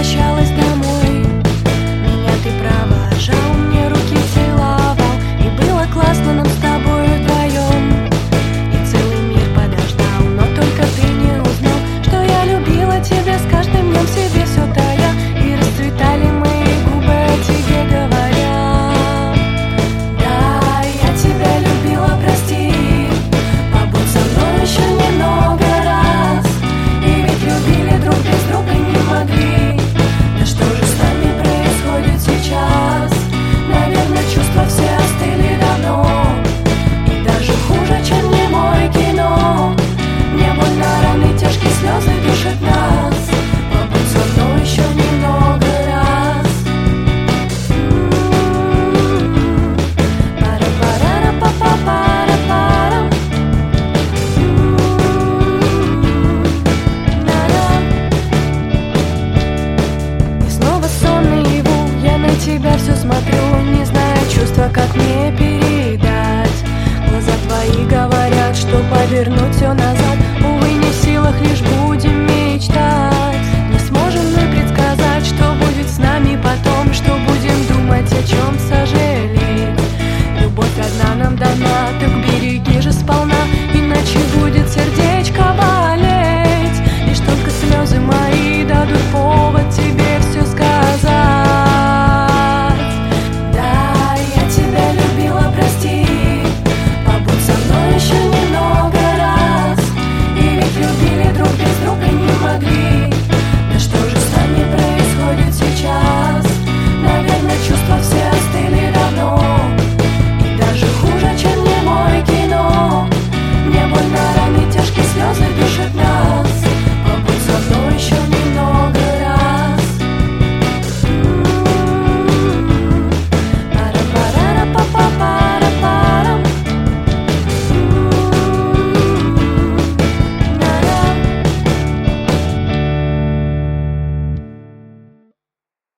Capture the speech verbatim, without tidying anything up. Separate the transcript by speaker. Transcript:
Speaker 1: возвращалась домой. Меня ты провожал, мне руки целовал, и было классно нам с тобой вдвоем. И целый мир подождал, но только ты не узнал, что я любила тебя с каждым днем себе все тая. И расцветали мои губы, о тебе говоря. Да, я тебя любила, прости, побудь со мной еще немного раз. И ведь любили друг без друга не могли. Да что же с нами происходит сейчас? Наверное, чувства все остыли давно. И даже хуже, чем немое кино. Мне больно, раны, тяжкие слезы душат нас. Побудь со мной еще немного раз. М-м-м. Пара-пара-па-па-пара-пара. М-м-м. Да-да. И снова сон наяву, я на тебя все смотрю, не зная чувства, как мне передать. Глаза твои говорят, что повернуть все назад